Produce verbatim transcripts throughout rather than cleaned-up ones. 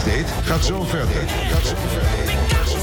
Update gaat zo verder. Gaat zo verder.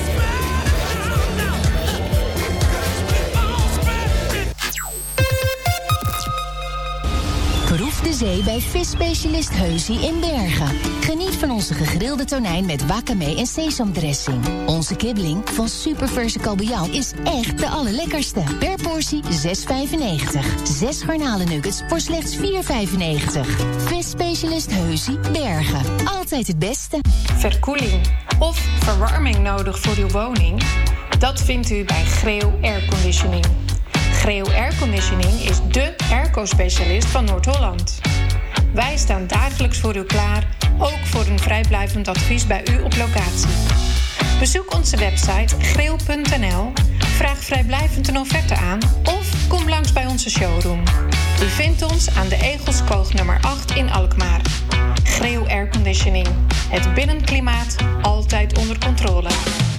Proef de zee bij visspecialist Heusie in Bergen. Geniet van onze gegrilde tonijn met wakame en sesamdressing. Onze kibbeling van superverse kabeljauw is echt de allerlekkerste. Per portie zes vijfennegentig. Zes garnalennuggets voor slechts vier vijfennegentig. Visspecialist Heusie Bergen. Altijd het beste. Verkoeling of verwarming nodig voor uw woning? Dat vindt u bij Greo Airconditioning. Greo Airconditioning is dé airco-specialist van Noord-Holland. Wij staan dagelijks voor u klaar, ook voor een vrijblijvend advies bij u op locatie. Bezoek onze website greo punt n l, vraag vrijblijvend een offerte aan of kom langs bij onze showroom. U vindt ons aan de Egelskoog nummer acht in Alkmaar. Greo Airconditioning. Het binnenklimaat altijd onder controle.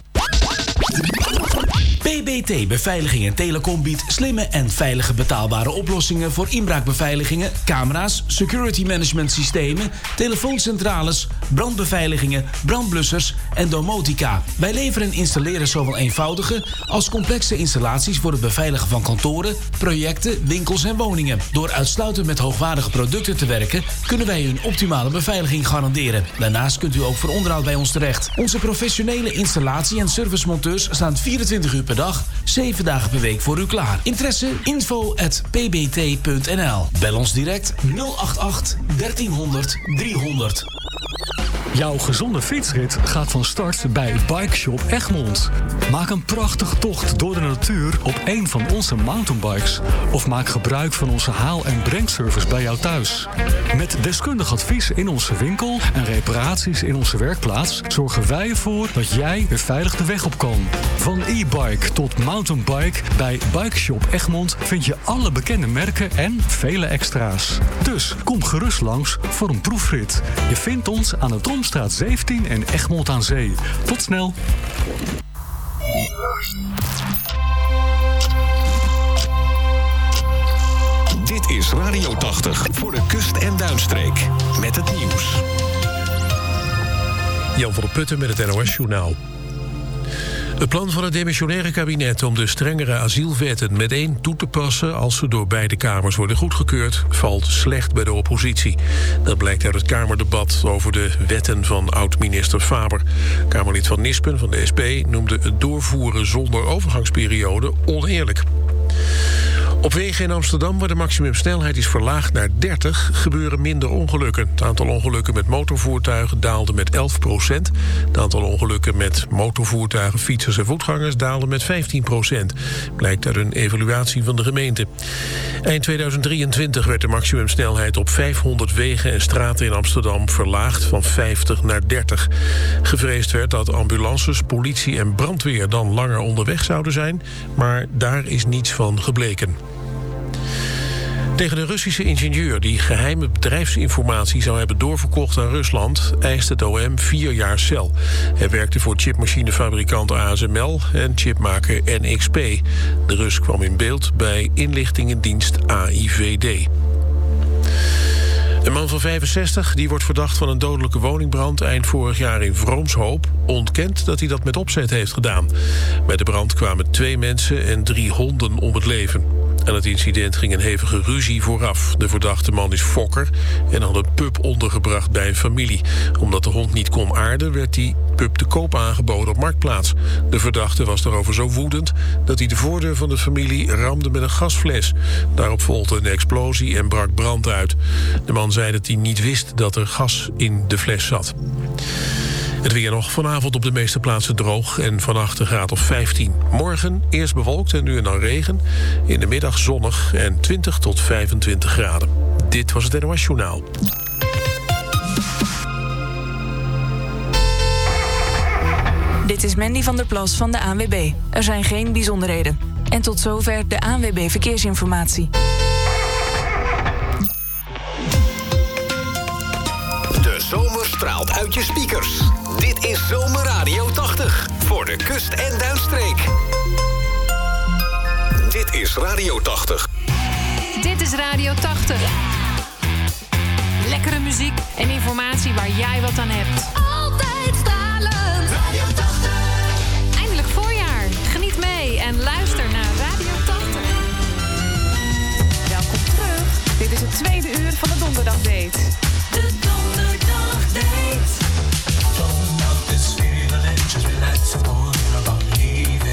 P B T Beveiliging en Telecom biedt slimme en veilige betaalbare oplossingen voor inbraakbeveiligingen, camera's, security management systemen, telefooncentrales, brandbeveiligingen, brandblussers en domotica. Wij leveren en installeren zowel eenvoudige als complexe installaties voor het beveiligen van kantoren, projecten, winkels en woningen. Door uitsluitend met hoogwaardige producten te werken, kunnen wij u een optimale beveiliging garanderen. Daarnaast kunt u ook voor onderhoud bij ons terecht. Onze professionele installatie- en servicemonteurs staan vierentwintig uur per dag, zeven dagen per week voor u klaar. Interesse? Info at p b t punt n l. Bel ons direct nul acht acht dertienhonderd driehonderd. Jouw gezonde fietsrit gaat van start bij Bike Shop Egmond. Maak een prachtige tocht door de natuur op een van onze mountainbikes. Of maak gebruik van onze haal- en brengservice bij jou thuis. Met deskundig advies in onze winkel en reparaties in onze werkplaats zorgen wij ervoor dat jij weer veilig de weg op kan. Van e-bike tot mountainbike, bij Bike Shop Egmond vind je alle bekende merken en vele extra's. Dus kom gerust langs voor een proefrit. Je vindt ons aan de Tromstraat zeventien en Egmond aan Zee. Tot snel! Dit is Radio tachtig voor de kust- en duinstreek. Met het nieuws. Jan van der Putten met het N O S-journaal. Het plan van het demissionaire kabinet om de strengere asielwetten meteen toe te passen als ze door beide kamers worden goedgekeurd, valt slecht bij de oppositie. Dat blijkt uit het Kamerdebat over de wetten van oud-minister Faber. Kamerlid van Nispen van de S P noemde het doorvoeren zonder overgangsperiode oneerlijk. Op wegen in Amsterdam, waar de maximumsnelheid is verlaagd naar dertig... gebeuren minder ongelukken. Het aantal ongelukken met motorvoertuigen daalde met elf procent. Het aantal ongelukken met motorvoertuigen, fietsers en voetgangers daalde met vijftien procent. Blijkt uit een evaluatie van de gemeente. Eind tweeduizend drieëntwintig werd de maximumsnelheid op vijfhonderd wegen en straten in Amsterdam verlaagd van vijftig naar dertig. Gevreesd werd dat ambulances, politie en brandweer dan langer onderweg zouden zijn, maar daar is niets van gebleken. Tegen de Russische ingenieur die geheime bedrijfsinformatie zou hebben doorverkocht aan Rusland, eist het O M vier jaar cel. Hij werkte voor chipmachinefabrikant A S M L en chipmaker N X P. De Rus kwam in beeld bij inlichtingendienst A I V D. Een man van vijfenzestig, die wordt verdacht van een dodelijke woningbrand eind vorig jaar in Vroomshoop, ontkent dat hij dat met opzet heeft gedaan. Bij de brand kwamen twee mensen en drie honden om het leven. Aan het incident ging een hevige ruzie vooraf. De verdachte man is fokker en had een pup ondergebracht bij een familie. Omdat de hond niet kon aarden, werd die pup te koop aangeboden op Marktplaats. De verdachte was daarover zo woedend dat hij de voordeur van de familie ramde met een gasfles. Daarop volgde een explosie en brak brand uit. De man zei dat hij niet wist dat er gas in de fles zat. Het weer nog, vanavond op de meeste plaatsen droog en vannacht een graad of vijftien. Morgen eerst bewolkt en nu en dan regen. In de middag zonnig en twintig tot vijfentwintig graden. Dit was het N O S Journaal. Dit is Mandy van der Plas van de A N W B. Er zijn geen bijzonderheden. En tot zover de A N W B Verkeersinformatie. De zomer straalt uit je speakers. Dit is Zomerradio tachtig voor de kust- en duinstreek. Dit is Radio tachtig. Dit is Radio tachtig. Lekkere muziek en informatie waar jij wat aan hebt. Altijd altijd stralend. Radio tachtig. Eindelijk voorjaar. Geniet mee en luister naar Radio tachtig. Welkom terug. Dit is het tweede uur van de Donderdagdate. De Donderdagdate. Don't know this feeling, just relax and go about leaving.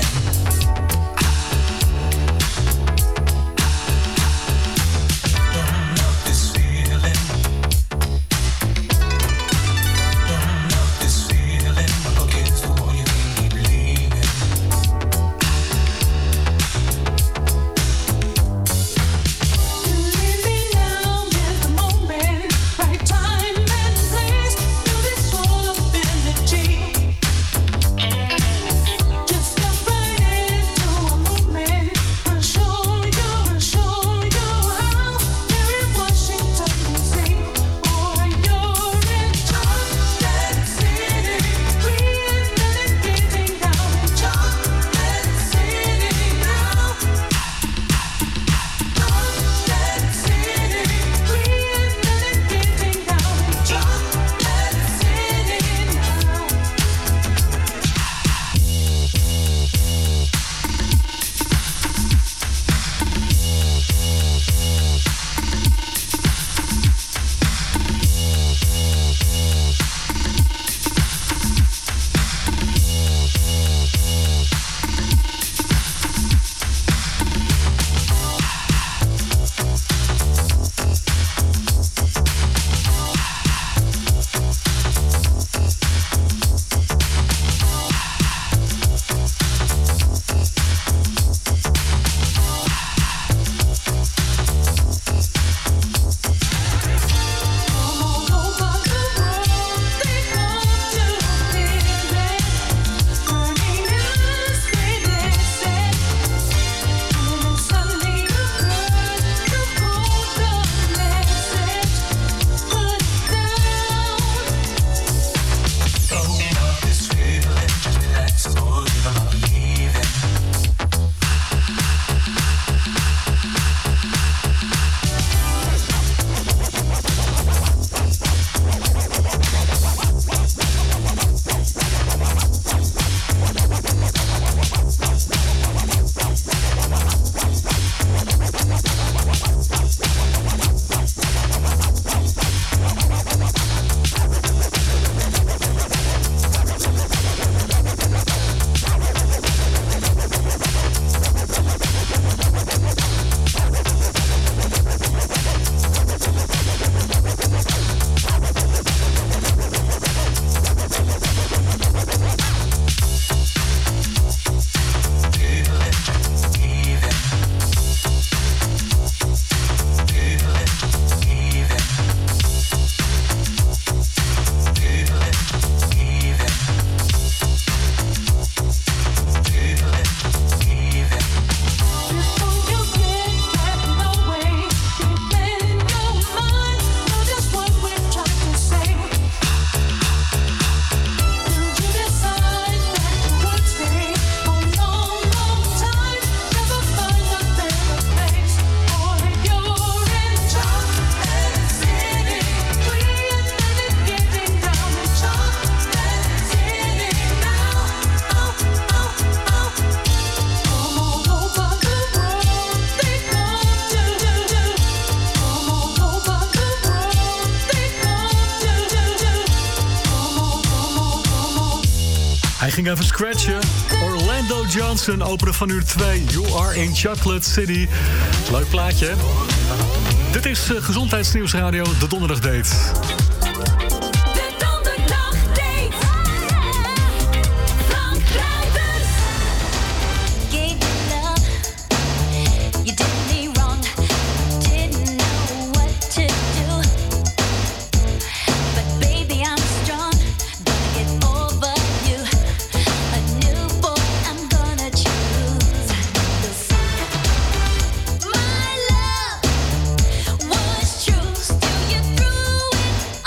Hij ging even scratchen. Orlando Johnson, openen van uur twee. You are in Chocolate City. Leuk plaatje, hè? Dit is uh, Gezondheidsnieuwsradio, de Donderdagdate. Was true, still you threw it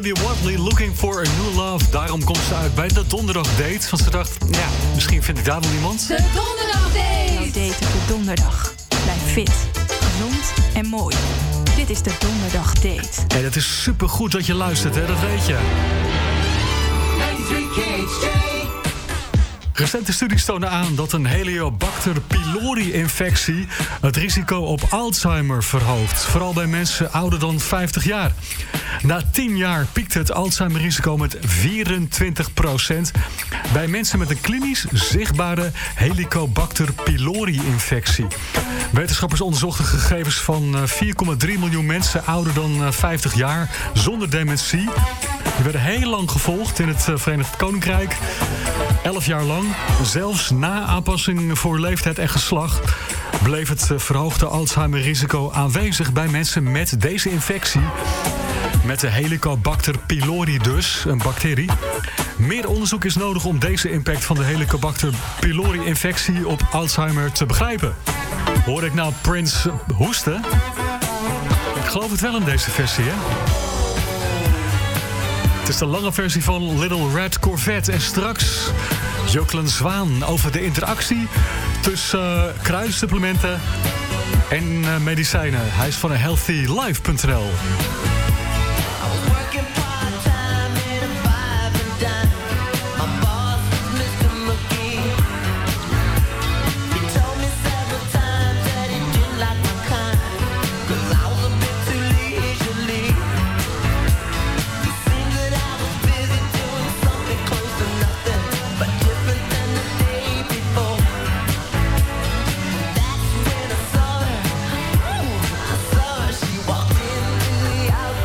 Melody Watley, Looking for a New Love. Daarom komt ze uit bij de donderdag date. Want ze dacht, ja, misschien vind ik daar wel iemand. De donderdag date. Nou, date op de donderdag. Blijf fit, gezond en mooi. Dit is de donderdag date. En het is supergoed dat je luistert, hè? Dat weet je. Recente studies tonen aan dat een Helicobacter pylori-infectie het risico op Alzheimer verhoogt. Vooral bij mensen ouder dan vijftig jaar. Na tien jaar piekt het Alzheimer-risico met vierentwintig procent bij mensen met een klinisch zichtbare Helicobacter pylori-infectie. Wetenschappers onderzochten gegevens van vier komma drie miljoen mensen ouder dan vijftig jaar zonder dementie. Die werden heel lang gevolgd in het Verenigd Koninkrijk. elf jaar lang. Zelfs na aanpassing voor leeftijd en geslacht bleef het verhoogde Alzheimer-risico aanwezig bij mensen met deze infectie. Met de Helicobacter pylori dus, een bacterie. Meer onderzoek is nodig om deze impact van de Helicobacter pylori-infectie op Alzheimer te begrijpen. Hoor ik nou Prince hoesten? Ik geloof het wel in deze versie, hè? Het is de lange versie van Little Red Corvette. En straks Jocelyne Zwaan over de interactie tussen uh, kruidsupplementen en uh, medicijnen. Hij is van healthy life punt n l. She walked in, in the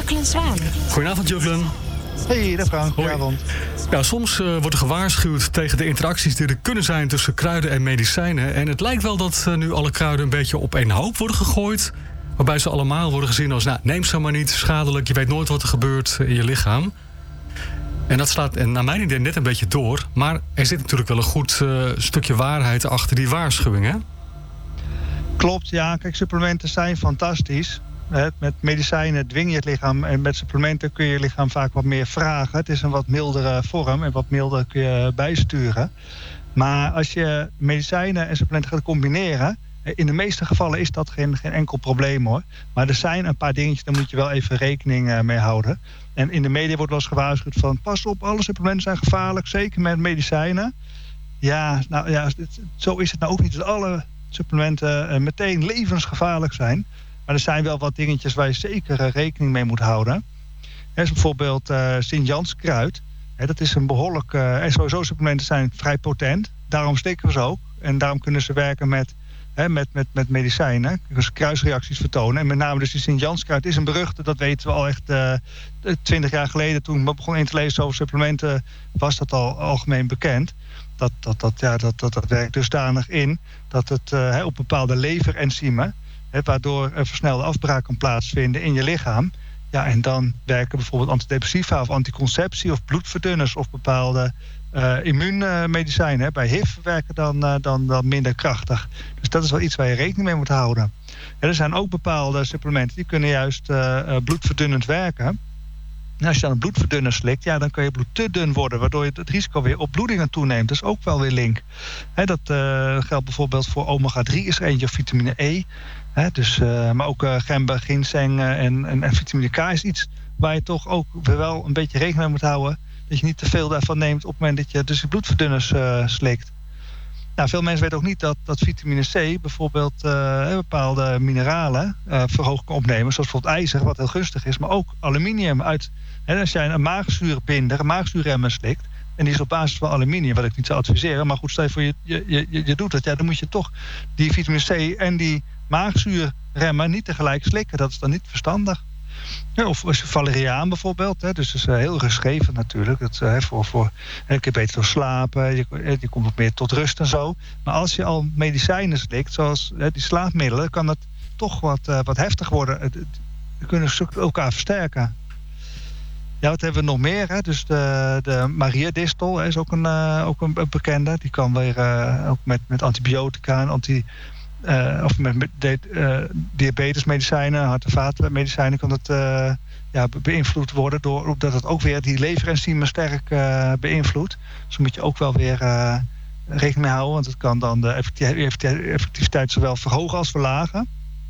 Juklen Zwaan. Goedenavond, Juklen. Hey, dag Frank. Goedenavond. Ja, soms uh, wordt er gewaarschuwd tegen de interacties die er kunnen zijn tussen kruiden en medicijnen. En het lijkt wel dat uh, nu alle kruiden een beetje op één hoop worden gegooid. Waarbij ze allemaal worden gezien als, nou, neem ze maar niet, schadelijk. Je weet nooit wat er gebeurt in je lichaam. En dat slaat en naar mijn idee net een beetje door. Maar er zit natuurlijk wel een goed uh, stukje waarheid achter die waarschuwing, hè? Klopt, ja. Kijk, supplementen zijn fantastisch. Met medicijnen dwing je het lichaam en met supplementen kun je je lichaam vaak wat meer vragen. Het is een wat mildere vorm en wat milder kun je bijsturen. Maar als je medicijnen en supplementen gaat combineren, in de meeste gevallen is dat geen, geen enkel probleem hoor. Maar er zijn een paar dingetjes, daar moet je wel even rekening mee houden. En in de media wordt wel eens gewaarschuwd van pas op, alle supplementen zijn gevaarlijk, zeker met medicijnen. Ja, nou ja, zo is het nou ook niet dat alle supplementen meteen levensgevaarlijk zijn. Maar er zijn wel wat dingetjes waar je zeker uh, rekening mee moet houden. He, bijvoorbeeld uh, Sint-Jans kruid. He, dat is een behoorlijk... Uh, en sowieso supplementen zijn vrij potent. Daarom stikken we ze ook. En daarom kunnen ze werken met, he, met, met, met medicijnen. Dus kruisreacties vertonen. En met name dus die Sint-Jans kruid is een beruchte. Dat weten we al echt twintig uh, jaar geleden. Toen we begonnen in te lezen over supplementen, was dat al algemeen bekend. Dat, dat, dat, ja, dat, dat, dat werkt dusdanig in dat het uh, he, op bepaalde leverenzymen, He, waardoor een versnelde afbraak kan plaatsvinden in je lichaam. Ja, en dan werken bijvoorbeeld antidepressiva of anticonceptie of bloedverdunners of bepaalde uh, immuunmedicijnen. He. Bij H I V werken dan, uh, dan, dan minder krachtig. Dus dat is wel iets waar je rekening mee moet houden. Ja, er zijn ook bepaalde supplementen die kunnen juist uh, uh, bloedverdunnend werken. En als je dan een bloedverdunner slikt, ja, dan kan je bloed te dun worden, waardoor je het risico weer op bloedingen toeneemt. Dat is ook wel weer link. He, dat uh, geldt bijvoorbeeld voor omega drie is er eentje, of vitamine E. He, dus, uh, maar ook uh, gember, ginseng uh, en, en, en vitamine K is iets waar je toch ook weer wel een beetje rekening mee moet houden. Dat je niet te veel daarvan neemt op het moment dat je dus die bloedverdunners uh, slikt. Nou, veel mensen weten ook niet dat, dat vitamine C bijvoorbeeld uh, bepaalde mineralen uh, verhoogd kan opnemen. Zoals bijvoorbeeld ijzer, wat heel gunstig is. Maar ook aluminium uit. Hè, als jij een maagzuurbinder, een maagzuurremmer slikt, en die is op basis van aluminium, wat ik niet zou adviseren. Maar goed, stel je voor je, je, je, je doet het. Ja, dan moet je toch die vitamine C en die maagzuurremmer niet tegelijk slikken. Dat is dan niet verstandig. Ja, of valeriaan bijvoorbeeld. Hè, dus dat is uh, heel rustgevend natuurlijk. Dat, uh, voor, voor, je kunt beter door slapen. Je, je komt wat meer tot rust en zo. Maar als je al medicijnen slikt, zoals uh, die slaapmiddelen, kan dat toch wat, uh, wat heftig worden. Die kunnen elkaar versterken. Ja, wat hebben we nog meer? Hè? Dus de, de Maria-distel is ook een, uh, ook een bekende. Die kan weer uh, ook met, met antibiotica en anti... Uh, of met, met de, uh, diabetesmedicijnen, hart- en vaatmedicijnen kan het uh, ja, be- beïnvloed worden doordat het ook weer die leverenzymen sterk uh, beïnvloedt. Dus daar moet je ook wel weer uh, rekening mee houden, want het kan dan de effectiviteit zowel verhogen als verlagen.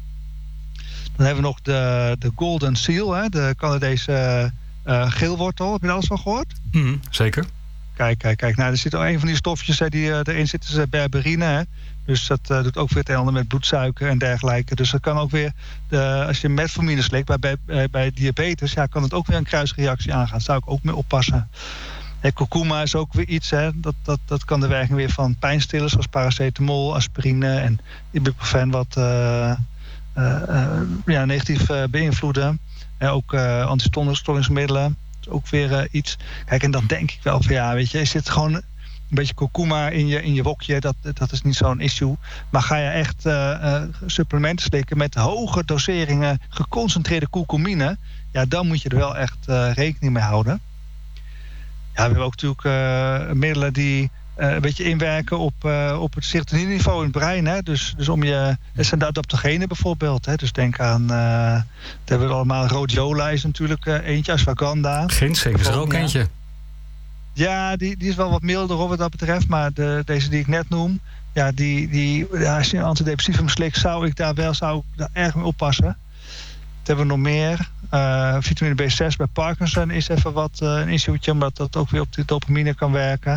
Dan hebben we nog de, de Golden Seal, hè, de Canadese uh, geelwortel. Heb je daar alles van gehoord? Mm, zeker. Kijk, kijk, kijk. Nou, er zit ook een van die stofjes hè, die uh, erin zitten, is berberine. Hè. Dus dat uh, doet ook weer het een en ander met bloedsuiker en dergelijke. Dus dat kan ook weer, de, als je metformine slikt bij, bij, bij diabetes, ja, kan het ook weer een kruisreactie aangaan. Daar zou ik ook mee oppassen. En kurkuma is ook weer iets, hè, dat, dat, dat kan de werking weer van pijnstillers zoals paracetamol, aspirine en ibuprofen wat uh, uh, uh, ja, negatief uh, beïnvloeden. En ook uh, antistollingsmiddelen. Dat is ook weer uh, iets. Kijk, en dan denk ik wel van ja, weet je, is dit gewoon een beetje kurkuma in je, in je wokje, dat, dat is niet zo'n issue. Maar ga je echt uh, uh, supplementen slikken met hoge doseringen geconcentreerde kurkumine, ja, dan moet je er wel echt uh, rekening mee houden. Ja, we hebben ook natuurlijk uh, middelen die uh, een beetje inwerken op, uh, op het serotonine-niveau in het brein. Hè? Dus, dus om je, dat zijn de adaptogenen bijvoorbeeld. Hè? Dus denk aan, uh, dat hebben we allemaal, rhodiola is natuurlijk uh, eentje, ashwagandha. Ginseng is er ook eentje. Ja, die, die is wel wat milder hoor, wat dat betreft. Maar de, deze die ik net noem, ja, die, die, ja, als je een antidepressivum slikt, zou ik daar wel zou ik daar erg mee oppassen. Dat hebben we nog meer. Uh, vitamine B zes bij Parkinson is even wat uh, een issue'tje, omdat dat ook weer op de dopamine kan werken.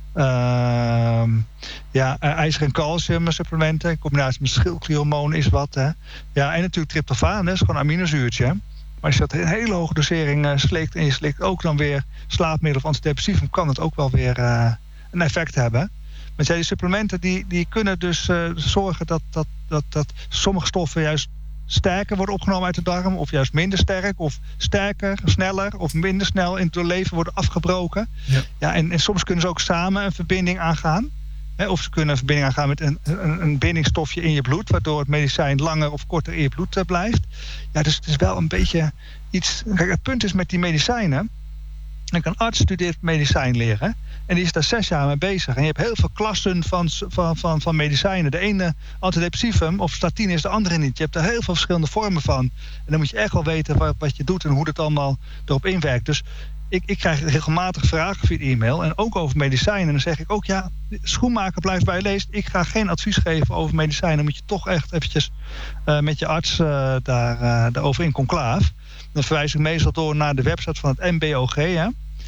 Uh, ja, uh, ijzer en calcium supplementen in combinatie met schildklierhormoon is wat. Hè. Ja, en natuurlijk tryptofaan, dat is gewoon een aminozuurtje. Maar als je dat in een hele hoge dosering uh, slikt en je slikt ook dan weer slaapmiddel of antidepressivum, kan het ook wel weer uh, een effect hebben. Maar die supplementen die, die kunnen dus uh, zorgen dat, dat, dat, dat sommige stoffen juist sterker worden opgenomen uit de darm, of juist minder sterk, of sterker, sneller of minder snel in het doorleven worden afgebroken. Ja. Ja, en, en soms kunnen ze ook samen een verbinding aangaan. Hè, of ze kunnen een verbinding aangaan met een, een, een bindingsstofje in je bloed, waardoor het medicijn langer of korter in je bloed uh, blijft. Ja, dus het is wel een beetje iets. Kijk, het punt is met die medicijnen. Een arts studeert medicijnleren en die is daar zes jaar mee bezig. En je hebt heel veel klassen van, van, van, van medicijnen. De ene antidepressivum of statine is de andere niet. Je hebt er heel veel verschillende vormen van. En dan moet je echt wel weten wat, wat je doet en hoe dat allemaal erop inwerkt. Dus ik, ik krijg regelmatig vragen via e-mail en ook over medicijnen. En dan zeg ik ook, ja, schoenmaker blijft bij je leest. Ik ga geen advies geven over medicijnen. Dan moet je toch echt eventjes uh, met je arts uh, daar, uh, daarover in conclaaf. Dan verwijs ik meestal door naar de website van het M B O G. Hè.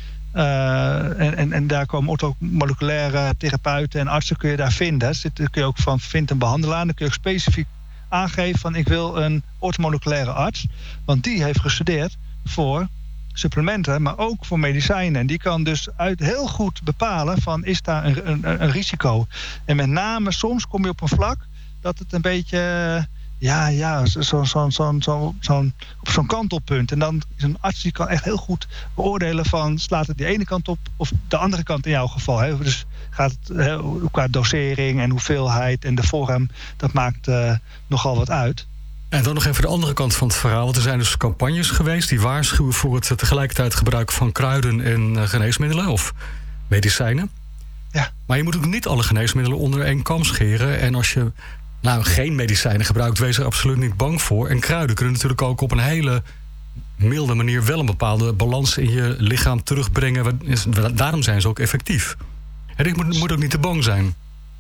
Uh, en, en, en daar komen orthomoleculaire therapeuten en artsen kun je daar vinden. Dus dit kun je ook van vind een behandelaar. Dan kun je ook specifiek aangeven van ik wil een orthomoleculaire arts. Want die heeft gestudeerd voor supplementen, maar ook voor medicijnen. En die kan dus uit heel goed bepalen van is daar een, een, een risico. En met name soms kom je op een vlak dat het een beetje... Ja, ja, zo, zo, zo, zo, zo, zo, op zo'n kantelpunt. En dan is een arts die kan echt heel goed beoordelen van slaat het die ene kant op of de andere kant in jouw geval. Hè? Dus gaat het hè, qua dosering en hoeveelheid en de vorm, dat maakt uh, nogal wat uit. En dan nog even de andere kant van het verhaal. Want er zijn dus campagnes geweest die waarschuwen voor het tegelijkertijd gebruik van kruiden en uh, geneesmiddelen of medicijnen. Ja. Maar je moet ook niet alle geneesmiddelen onder één kam scheren. En als je nou geen medicijnen gebruikt, wees er absoluut niet bang voor. En kruiden kunnen natuurlijk ook op een hele milde manier wel een bepaalde balans in je lichaam terugbrengen. Daarom zijn ze ook effectief. En ik moet, moet ook niet te bang zijn.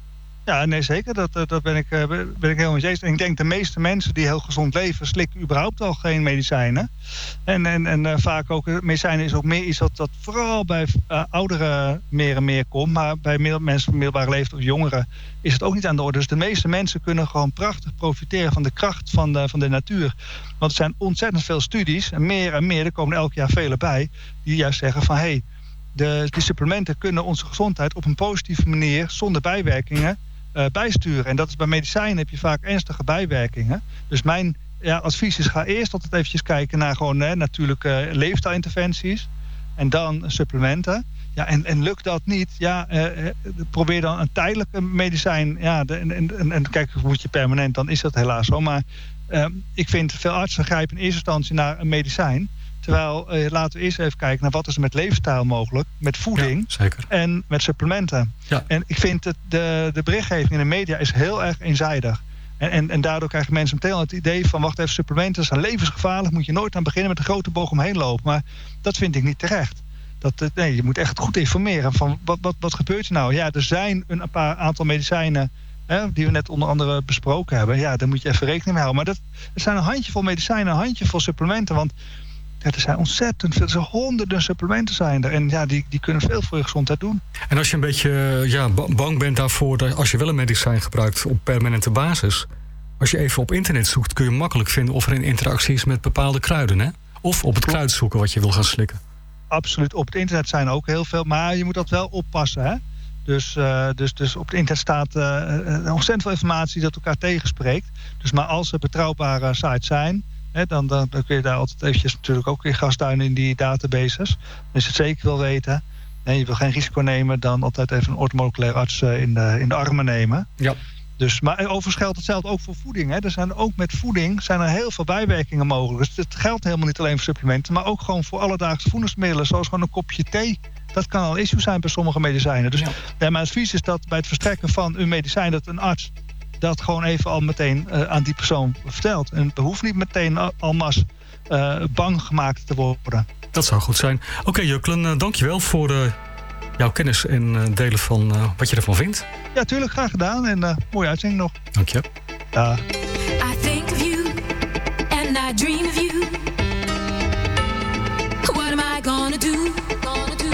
Ja, nee, zeker. Dat, dat ben ik, ben ik heel eens. En ik denk de meeste mensen die heel gezond leven slikken überhaupt al geen medicijnen. En, en, en uh, vaak ook, medicijnen is ook meer iets wat, dat vooral bij uh, ouderen meer en meer komt. Maar bij mensen van middelbare leeftijd of jongeren is het ook niet aan de orde. Dus de meeste mensen kunnen gewoon prachtig profiteren van de kracht van de, van de natuur. Want er zijn ontzettend veel studies, en meer en meer, er komen elk jaar vele bij, die juist zeggen van hé, hey, de, die supplementen kunnen onze gezondheid op een positieve manier, zonder bijwerkingen, Uh, bijsturen. En dat is bij medicijnen heb je vaak ernstige bijwerkingen. Dus mijn ja, advies is ga eerst altijd eventjes kijken naar gewoon hè, natuurlijke leefstijlinterventies. En dan supplementen. Ja, en, en lukt dat niet, ja, uh, probeer dan een tijdelijke medicijn. Ja, de, en, en, en kijk, moet je permanent, dan is dat helaas zo. Maar uh, ik vind veel artsen grijpen in eerste instantie naar een medicijn. Terwijl, uh, laten we eerst even kijken naar wat is er met leefstijl mogelijk, met voeding ja, zeker. En met supplementen. Ja. En ik vind het, de, de berichtgeving in de media is heel erg eenzijdig. En, en, en daardoor krijgen mensen meteen al het idee van wacht even, supplementen zijn levensgevaarlijk, moet je nooit aan beginnen met een grote boog omheen lopen. Maar dat vind ik niet terecht. Dat, nee, je moet echt goed informeren van wat, wat, wat gebeurt er nou? Ja, er zijn een paar aantal medicijnen hè, die we net onder andere besproken hebben. Ja, daar moet je even rekening mee houden. Maar dat, er zijn een handjevol medicijnen, een handjevol supplementen, want ja, er zijn ontzettend veel, er zijn honderden supplementen zijn er. En ja, die, die kunnen veel voor je gezondheid doen. En als je een beetje ja, bang bent daarvoor, dat als je wel een medicijn gebruikt op permanente basis, als je even op internet zoekt, kun je makkelijk vinden of er een interactie is met bepaalde kruiden, hè? Of op het kruid zoeken wat je wil gaan slikken. Absoluut, op het internet zijn er ook heel veel, maar je moet dat wel oppassen, hè? Dus, uh, dus, dus op het internet staat uh, ontzettend veel informatie dat elkaar tegenspreekt. Dus maar als er betrouwbare sites zijn, He, dan, dan, dan kun je daar altijd eventjes natuurlijk ook weer gasduinen in die databases. Dan is het zeker wel weten. En je wil geen risico nemen, dan altijd even een orthomoleculair arts in de, in de armen nemen. Ja. Dus, maar overigens geldt hetzelfde ook voor voeding. Hè. Er zijn ook met voeding zijn er heel veel bijwerkingen mogelijk. Dus het geldt helemaal niet alleen voor supplementen, maar ook gewoon voor alledaagse voedingsmiddelen, zoals gewoon een kopje thee. Dat kan al een issue zijn bij sommige medicijnen. Dus ja. Ja, mijn advies is dat bij het verstrekken van een medicijn, dat een arts dat gewoon even al meteen uh, aan die persoon vertelt. En het hoeft niet meteen al, almas uh, bang gemaakt te worden. Dat zou goed zijn. Oké, okay, Juklen, uh, dankjewel voor uh, jouw kennis en uh, delen van uh, wat je ervan vindt. Ja, tuurlijk, graag gedaan. En uh, mooie uitzending nog. Dank je. Ja. I think of you and I dream of you. What am I gonna do? Gonna do?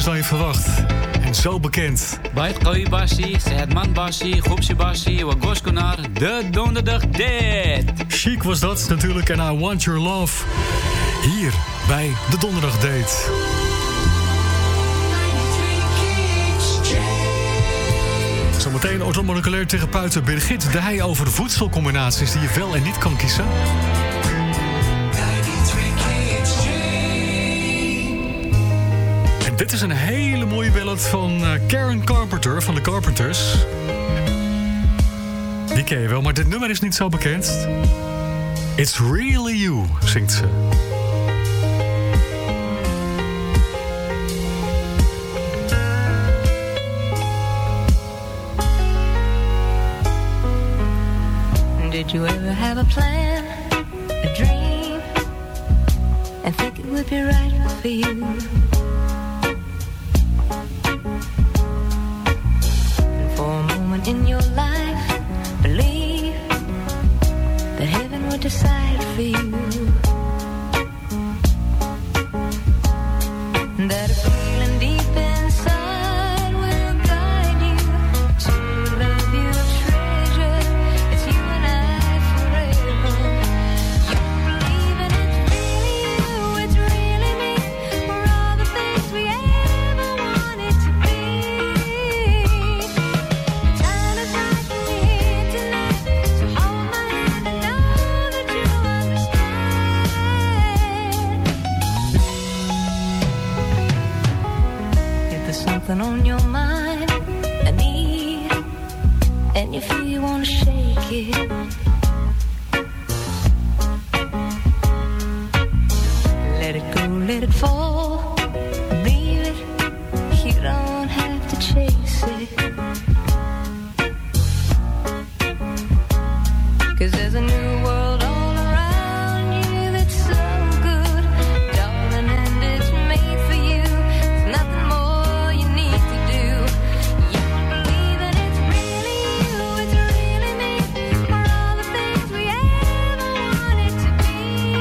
anders dan je verwacht. En zo bekend. Bij Koi Bassi, Sedman Bassi, Goepsi Bassi, Wagoskunar, de donderdag dit. Chic was dat natuurlijk en I Want Your Love. Hier bij de donderdag date. Zometeen orthomoleculair therapeut Birgit de Heij over voedselcombinaties die je wel en niet kan kiezen. En dit is een hele mooie ballad van Karen Carpenter van de Carpenters. Die ken je wel, maar dit nummer is niet zo bekend. It's Really You, zingt ze. Did you ever have a plan, a dream, and think it would be right for you? And for a moment in your life, believe that heaven would decide for you. That a feeling deep inside will guide you to love you, treasure. It's you and I forever. You believe in it, really you, it's really me. We're all the things we ever wanted to be. The time is right and we're here tonight. So hold my hand and know that you'll understand. If there's something on your mind, a need, and you feel you wanna shake it, let it go, let it fall, leave it, you don't have to chase it. 'Cause there's a new world all around you that's so good, darling, and it's made for you. There's nothing more you need to do. You believe that it's really you, it's really me. We're all the things we ever wanted to be.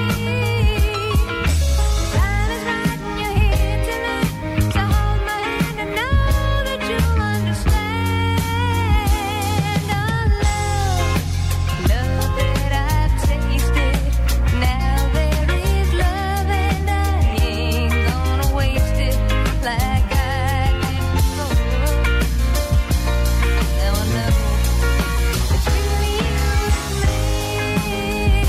The time is right and you're here tonight. So hold my hand and know that you'll understand. Oh, love, love that I've tasted. Now there is love and I ain't gonna waste it like I did before. Now I know it's really you, it's me.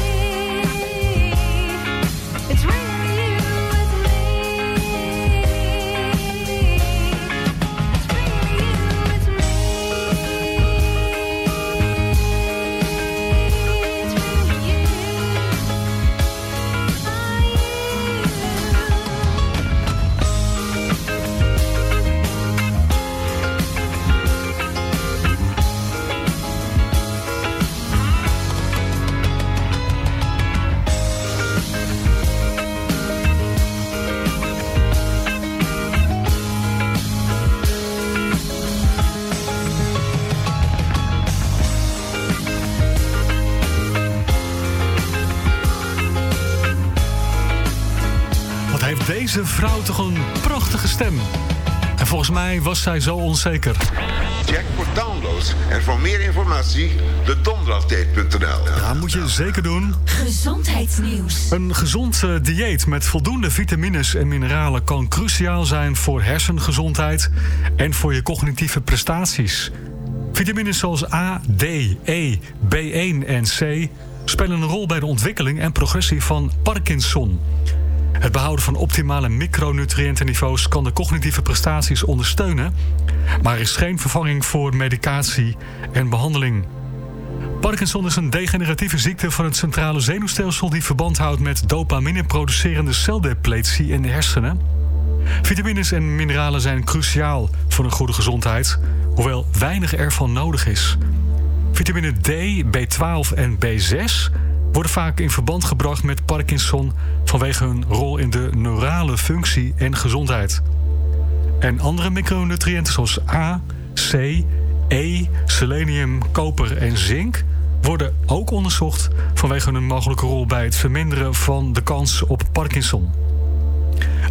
It's really you, it's me. It's really you, it's me. It's really you. Wat heeft deze vrouw toch een prachtige stem. En volgens mij was zij zo onzeker. Check voor downloads en voor meer informatie de donderdagdate punt n l. Ja, moet je zeker doen. Gezondheidsnieuws. Een gezond eh, dieet met voldoende vitamines en mineralen kan cruciaal zijn voor hersengezondheid en voor je cognitieve prestaties. Vitamines zoals A, D, E, B één en C spelen een rol bij de ontwikkeling en progressie van Parkinson. Het behouden van optimale micronutriëntenniveaus kan de cognitieve prestaties ondersteunen, maar er is geen vervanging voor medicatie en behandeling. Parkinson is een degeneratieve ziekte van het centrale zenuwstelsel die verband houdt met dopamine-producerende celdepletie in de hersenen. Vitamines en mineralen zijn cruciaal voor een goede gezondheid, hoewel weinig ervan nodig is. Vitamine D, B twaalf en B zes worden vaak in verband gebracht met Parkinson vanwege hun rol in de neurale functie en gezondheid. En andere micronutriënten zoals A, C, E, selenium, koper en zink worden ook onderzocht vanwege hun mogelijke rol bij het verminderen van de kans op Parkinson.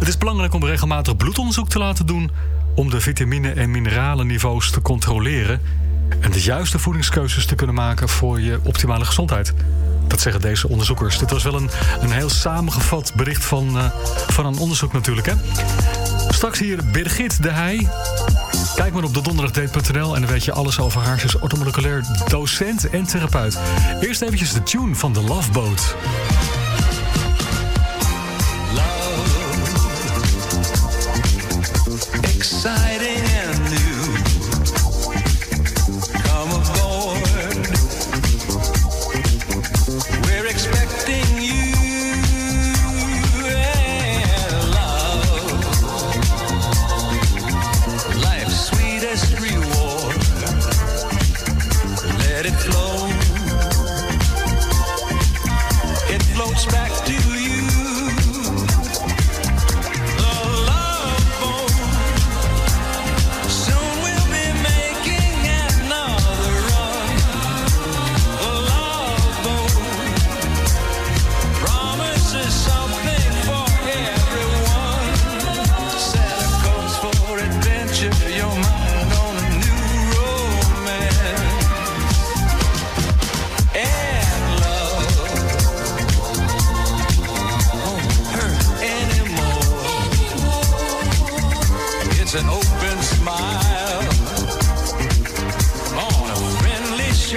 Het is belangrijk om regelmatig bloedonderzoek te laten doen om de vitamine- en mineralenniveaus te controleren en de juiste voedingskeuzes te kunnen maken voor je optimale gezondheid. Dat zeggen deze onderzoekers. Dit was wel een, een heel samengevat bericht van, uh, van een onderzoek natuurlijk, hè? Straks hier Birgit de Heij. Kijk maar op de donderdagdate punt n l en dan weet je alles over haar. Ze is orthomoleculair docent en therapeut. Eerst eventjes de tune van The Love Boat. Exciting and new. Come aboard. We're expecting you and love. Life's sweetest reward. Let it flow. It floats back to you. An open smile on a friendly shore.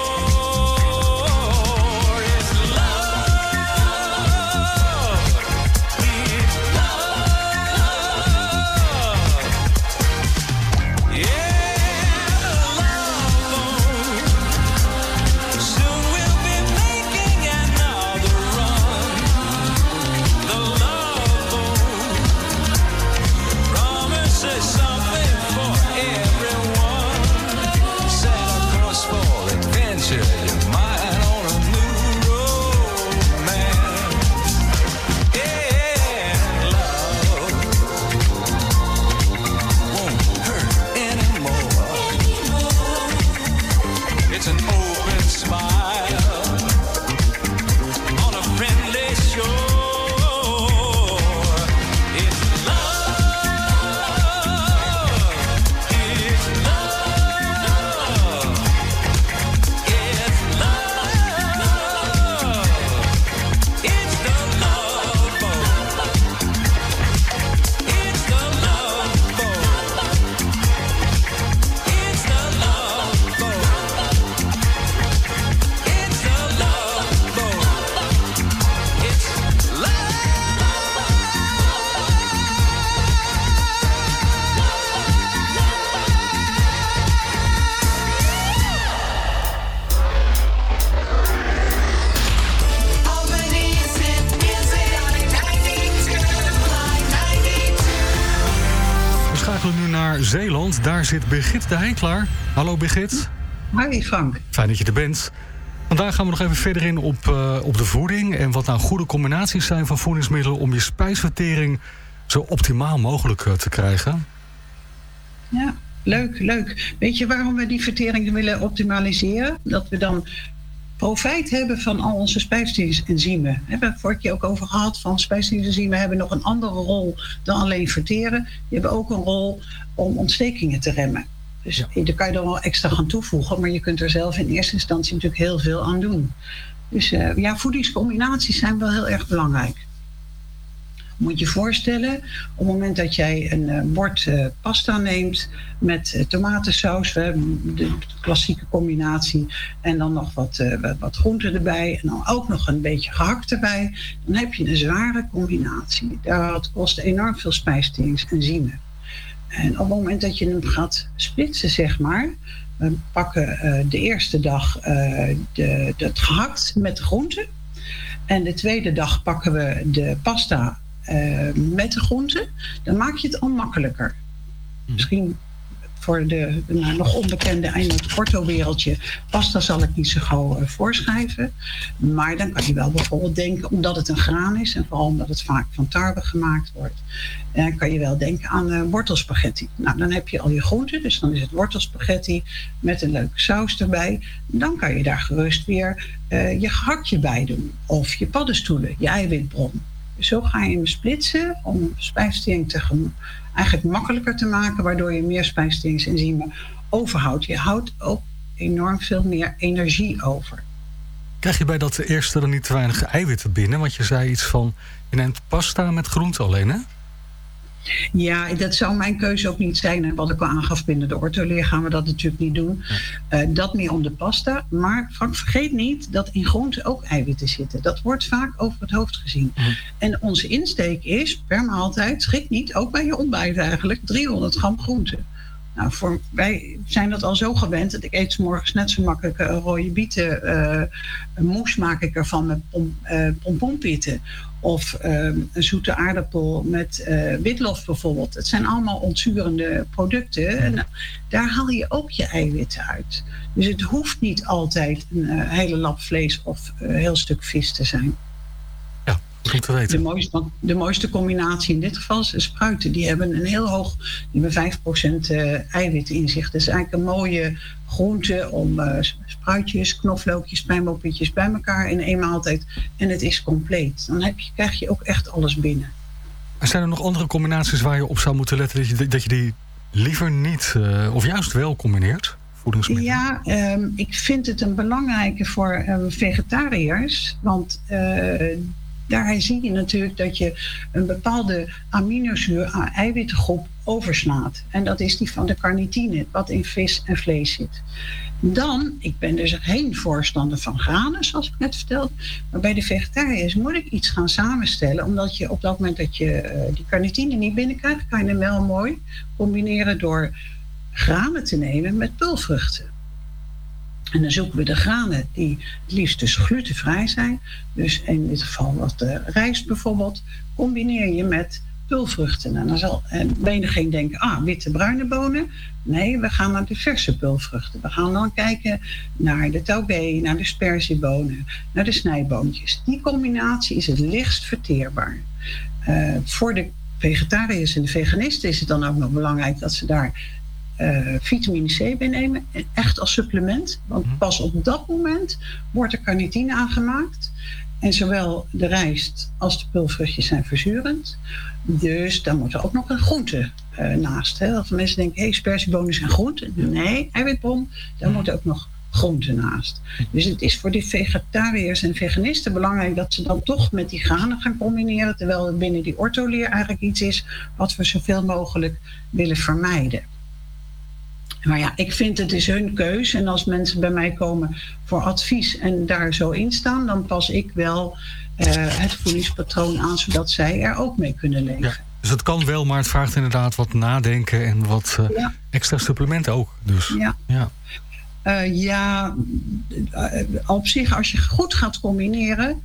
It's love. It's love. Yeah, love boat. Soon we'll be making another run. The love boat. Promises something for everyone. Set a course for adventure. Your mind on a new romance. Yeah, love won't hurt anymore. It's an open smile on a friendly shore. It's Zeeland. Daar zit Birgit de Heij klaar. Hallo Birgit. Hoi Frank. Fijn dat je er bent. Vandaag gaan we nog even verder in op, uh, op de voeding en wat nou goede combinaties zijn van voedingsmiddelen om je spijsvertering zo optimaal mogelijk uh, te krijgen. Ja, leuk, leuk. Weet je waarom we die vertering willen optimaliseren? Dat we dan profijt hebben van al onze spijsverteringsenzymen. We hebben het vorige keer ook over gehad van spijsverteringsenzymen hebben nog een andere rol dan alleen verteren. Die hebben ook een rol om ontstekingen te remmen. Dus ja. Daar kan je er wel extra gaan toevoegen, maar je kunt er zelf in eerste instantie natuurlijk heel veel aan doen. Dus uh, ja, voedingscombinaties zijn wel heel erg belangrijk. Moet je je voorstellen, op het moment dat jij een uh, bord uh, pasta neemt met uh, tomatensaus, we hebben de klassieke combinatie, en dan nog wat, uh, wat groenten erbij en dan ook nog een beetje gehakt erbij, dan heb je een zware combinatie. Dat kost enorm veel spijsverteringsenzymen. En op het moment dat je hem gaat splitsen, zeg maar, we pakken uh, de eerste dag uh, de, het gehakt met de groenten. En de tweede dag pakken we de pasta uh, met de groenten. Dan maak je het al makkelijker. Misschien voor de nou, nog onbekende in het ortho-wereldje. Pasta zal ik niet zo gauw uh, voorschrijven. Maar dan kan je wel bijvoorbeeld denken, omdat het een graan is en vooral omdat het vaak van tarwe gemaakt wordt, dan kan je wel denken aan uh, wortelspaghetti. Nou, dan heb je al je groenten, dus dan is het wortelspaghetti met een leuke saus erbij. Dan kan je daar gerust weer uh, je gehaktje bij doen. Of je paddenstoelen, je eiwitbron. Dus zo ga je hem splitsen om spijsvertering te gem- eigenlijk makkelijker te maken, waardoor je meer spijsverteringsenzymen overhoudt. Je houdt ook enorm veel meer energie over. Krijg je bij dat eerste dan niet te weinig eiwitten binnen? Want je zei iets van, je neemt pasta met groente alleen, hè? Ja, dat zou mijn keuze ook niet zijn. En wat ik al aangaf binnen de ortholeer gaan we dat natuurlijk niet doen. Ja. Uh, dat meer om de pasta. Maar Frank, vergeet niet dat in groenten ook eiwitten zitten. Dat wordt vaak over het hoofd gezien. Mm. En onze insteek is per maaltijd, schrik niet, ook bij je ontbijt eigenlijk, driehonderd gram groente. Nou, voor, wij zijn dat al zo gewend dat ik eet 's morgens net zo makkelijk een rode bieten. Uh, een moes maak ik ervan met pom, uh, pompoenpitten. Of uh, een zoete aardappel met uh, witlof bijvoorbeeld. Het zijn allemaal ontzurende producten. En uh, daar haal je ook je eiwitten uit. Dus het hoeft niet altijd een uh, hele lap vlees of een uh, heel stuk vis te zijn. Goed te weten. De mooiste, de mooiste combinatie in dit geval is spruiten. Die hebben een heel hoog, die hebben vijf procent uh, eiwit in zich. Dat is eigenlijk een mooie groente om uh, spruitjes, knoflookjes, pijnboompjes bij elkaar in één maaltijd. En het is compleet. Dan heb je, krijg je ook echt alles binnen. En zijn er nog andere combinaties waar je op zou moeten letten dat je, dat je die liever niet uh, of juist wel combineert? Ja, um, ik vind het een belangrijke voor uh, vegetariërs. Want uh, daar zie je natuurlijk dat je een bepaalde aminozuur-eiwitgroep overslaat. En dat is die van de carnitine, wat in vis en vlees zit. Dan, ik ben dus geen voorstander van granen, zoals ik net vertelde. Maar bij de vegetariërs moet ik iets gaan samenstellen. Omdat je op dat moment dat je uh, die carnitine niet binnenkrijgt, kan je hem wel mooi combineren door granen te nemen met peulvruchten. En dan zoeken we de granen die het liefst dus glutenvrij zijn. Dus in dit geval wat uh, rijst bijvoorbeeld. Combineer je met peulvruchten. En dan zal en menigeen denken, ah, witte bruine bonen. Nee, we gaan naar de verse peulvruchten. We gaan dan kijken naar de taugé, naar de sperziebonen, naar de snijboontjes. Die combinatie is het lichtst verteerbaar. Uh, voor de vegetariërs en de veganisten is het dan ook nog belangrijk dat ze daar Uh, vitamine C bij nemen, echt als supplement. Want pas op dat moment wordt er carnitine aangemaakt. En zowel de rijst als de peulvruchtjes zijn verzurend. Dus dan moet er ook nog een groente uh, naast. Hè. Dat mensen denken, hé, hey, sperziebonen zijn groente. Nee, eiwitbron, daar moet ook nog groente naast. Dus het is voor die vegetariërs en veganisten belangrijk dat ze dan toch met die granen gaan combineren. Terwijl het binnen die ortholeer eigenlijk iets is wat we zoveel mogelijk willen vermijden. Maar ja, ik vind het is hun keus. En als mensen bij mij komen voor advies en daar zo in staan, dan pas ik wel uh, het voedingspatroon aan, zodat zij er ook mee kunnen leven. Ja, dus het kan wel, maar het vraagt inderdaad wat nadenken en wat uh, ja. extra supplementen ook. Dus. Ja. Ja. Uh, ja, uh, op zich, als je goed gaat combineren,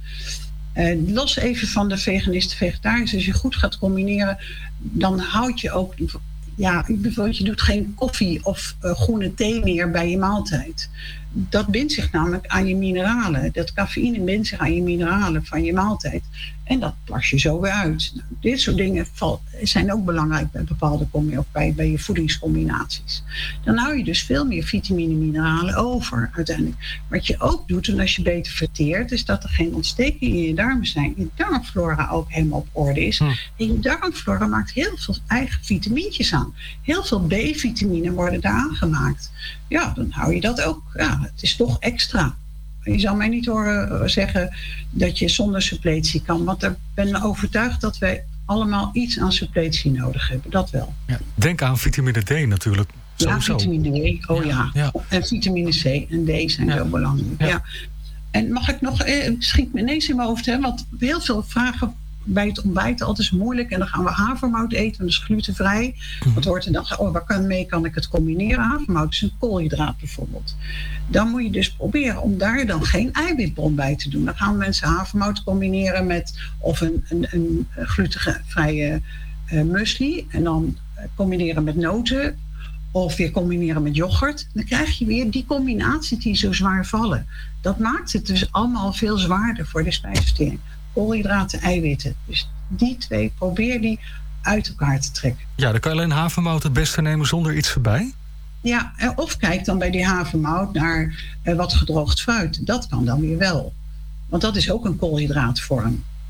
uh, los even van de veganisten, vegetariërs, als je goed gaat combineren, dan houd je ook. Ja, bijvoorbeeld je doet geen koffie of uh, groene thee meer bij je maaltijd. Dat bindt zich namelijk aan je mineralen. Dat cafeïne bindt zich aan je mineralen van je maaltijd. En dat plas je zo weer uit. Nou, dit soort dingen val, zijn ook belangrijk bij bepaalde of bij, bij je voedingscombinaties. Dan hou je dus veel meer vitamine en mineralen over uiteindelijk. Wat je ook doet, en als je beter verteert, is dat er geen ontstekingen in je darmen zijn. Je darmflora ook helemaal op orde is. Hm. En je darmflora maakt heel veel eigen vitamintjes aan. Heel veel B-vitamine worden daar aangemaakt. Ja, dan hou je dat ook. Ja, het is toch extra. Je zou mij niet horen zeggen dat je zonder suppletie kan. Want ik ben overtuigd dat wij allemaal iets aan suppletie nodig hebben. Dat wel. Ja, denk aan vitamine D natuurlijk. Sowieso. Ja, vitamine D. Oh ja. ja. En vitamine C en D zijn ja. zo belangrijk. Ja. Ja. En mag ik nog, eh, schiet me ineens in mijn hoofd, hè, want heel veel vragen bij het ontbijt altijd is moeilijk. En dan gaan we havermout eten, dat is glutenvrij. Mm. Wat hoort er dan? Oh, waar kan mee kan ik het combineren? Havermout is een koolhydraat bijvoorbeeld. Dan moet je dus proberen om daar dan geen eiwitbron bij te doen. Dan gaan mensen havermout combineren met of een, een, een glutenvrije uh, muesli. En dan combineren met noten. Of weer combineren met yoghurt. Dan krijg je weer die combinatie die zo zwaar vallen. Dat maakt het dus allemaal veel zwaarder voor de spijsvertering. Koolhydraten, eiwitten. Dus die twee, probeer die uit elkaar te trekken. Ja, dan kan je alleen havermout het beste nemen zonder iets erbij? Ja, of kijk dan bij die havermout naar uh, wat gedroogd fruit. Dat kan dan weer wel. Want dat is ook een koolhydraatvorm.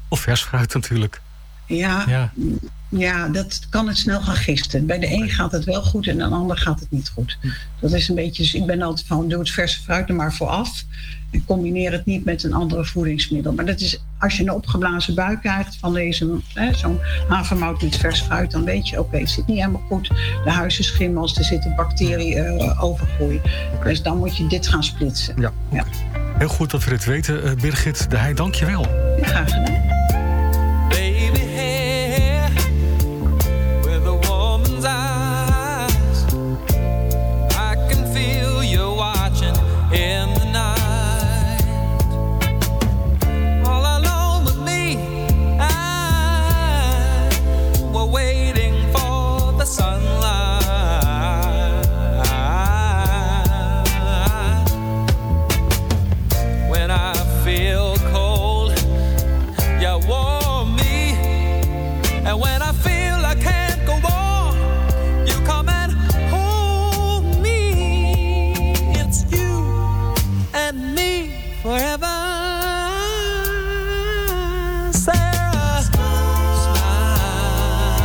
Of vers fruit natuurlijk. Ja, Ja. ja, dat kan het snel gaan gisten. Bij de een gaat het wel goed en bij de ander gaat het niet goed. Dat is een beetje, dus ik ben altijd van, doe het verse fruit er maar vooraf. En combineer het niet met een andere voedingsmiddel. Maar dat is, als je een opgeblazen buik krijgt van deze, hè, zo'n havermout met vers fruit, dan weet je, oké, okay, het zit niet helemaal goed. De huis is schimmels, er zit een bacterie uh, overgroei. Dus dan moet je dit gaan splitsen. Ja. Ja. Heel goed dat we dit weten. Uh, Birgit de Heij, dank je wel. Ja, graag gedaan. Baby hair with a woman's eyes, I can feel you watching in the night. All alone with me, I were waiting for the sunlight. When I feel cold, you warm me, and when I feel I can't go on, you come and hold me. It's you and me forever. Sarah, smile.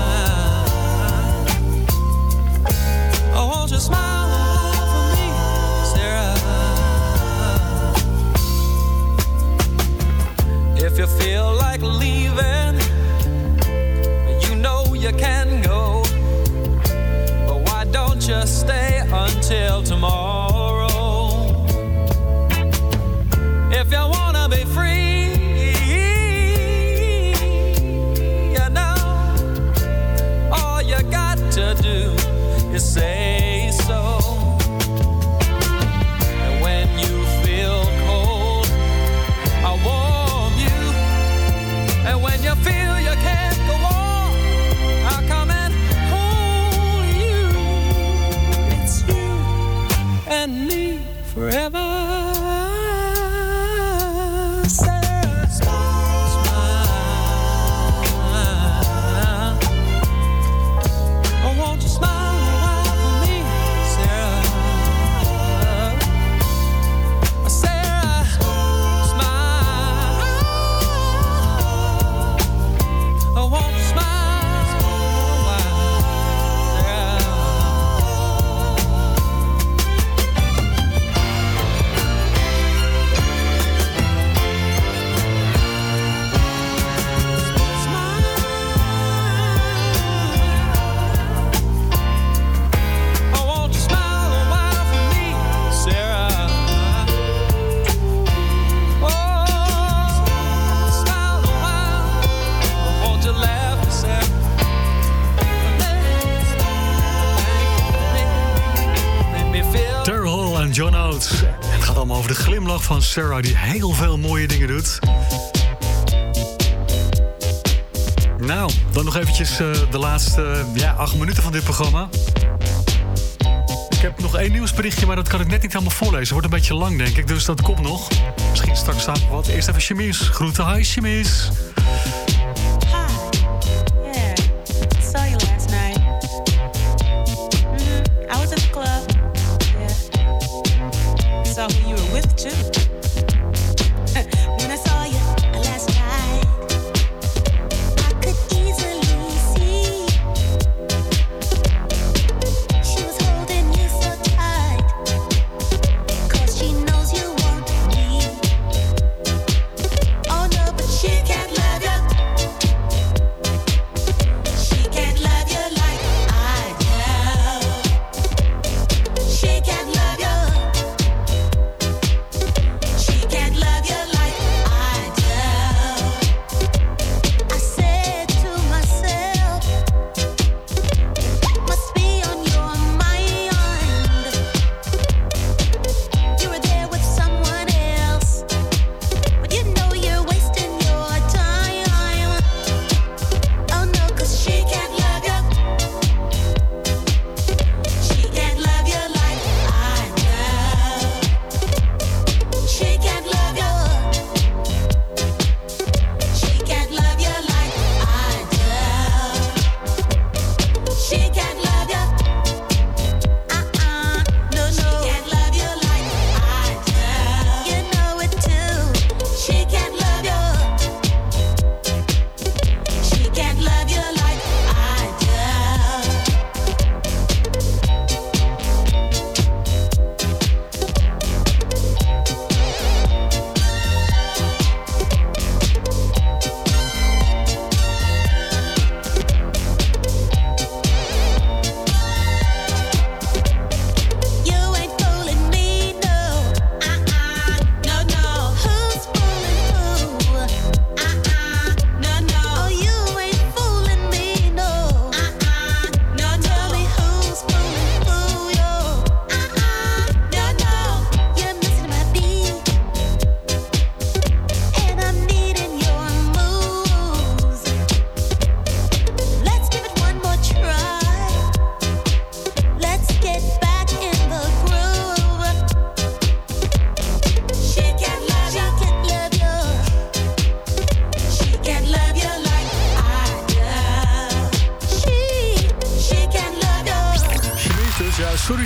Oh, won't you smile for me, Sarah? If you feel like leaving, you know you can go. But why don't you stay until tomorrow? If you wanna be free, you know, all you got to do is say so. And when you feel cold, I warm you. And when you feel you can't go on, I'll come and hold you. It's you and me forever. Sarah, smile. Oh, won't you smile for me, Sarah? Sarah, smile. Oh, won't you smile a while, Sarah? Oh, won't you smile a while for me, Sarah? Oh, smile a while. Won't you laugh, Sarah? Make me feel. Terry Hall en John Oates. Het gaat allemaal over de glimlach van Sarah, die heel veel mooie dingen doet. Nou, dan nog eventjes uh, de laatste uh, ja, acht minuten van dit programma. Ik heb nog één nieuwsberichtje, maar dat kan ik net niet helemaal voorlezen. Wordt een beetje lang, denk ik, dus dat komt nog. Misschien straks staat er wat. Eerst even Chemise. Groeten, hi Chemise. Yeah, saw you last night. Mm-hmm. I was at the club. Yeah, I saw who you were with too. When I saw you last night, I could easily see she was holding you so tight, 'cause she knows you want me. Oh no, but she can't love you. She can't love you like I do. She can't love you.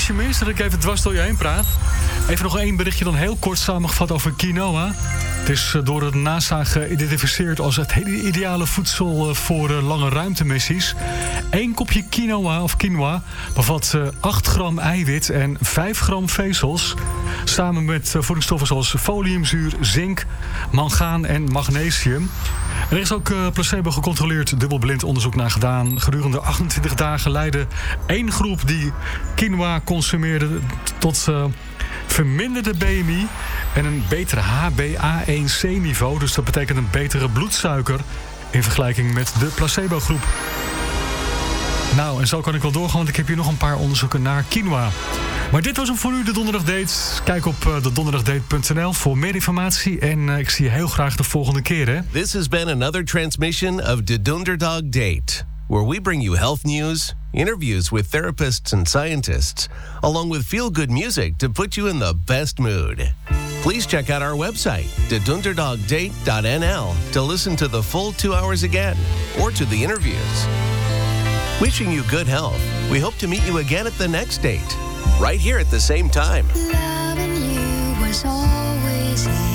mis je mis dat ik even dwars door je heen praat. Even nog één berichtje dan heel kort samengevat over quinoa. Het is door de NASA geïdentificeerd als het ideale voedsel voor lange ruimtemissies. Eén kopje quinoa of quinoa bevat acht gram eiwit en vijf gram vezels. Samen met voedingsstoffen zoals foliumzuur, zink, mangaan en magnesium. Er is ook uh, placebo gecontroleerd dubbelblind onderzoek naar gedaan. Gedurende achtentwintig dagen leidde één groep die quinoa consumeerde tot uh, verminderde B M I en een betere H b A één C niveau. Dus dat betekent een betere bloedsuiker in vergelijking met de placebo-groep. Nou, en zo kan ik wel doorgaan, want ik heb hier nog een paar onderzoeken naar quinoa. Maar dit was hem voor u, de Donderdag Date. Kijk op uh, de donderdagdate punt n l voor meer informatie. En uh, ik zie je heel graag de volgende keer, hè. This has been another transmission of the Donderdag Date, where we bring you health news, interviews with therapists and scientists, along with feel-good music to put you in the best mood. Please check out our website, the donderdag date dot n l, to listen to the full two hours again, or to the interviews. Wishing you good health. We hope to meet you again at the next date, right here at the same time. Loving you was always easy.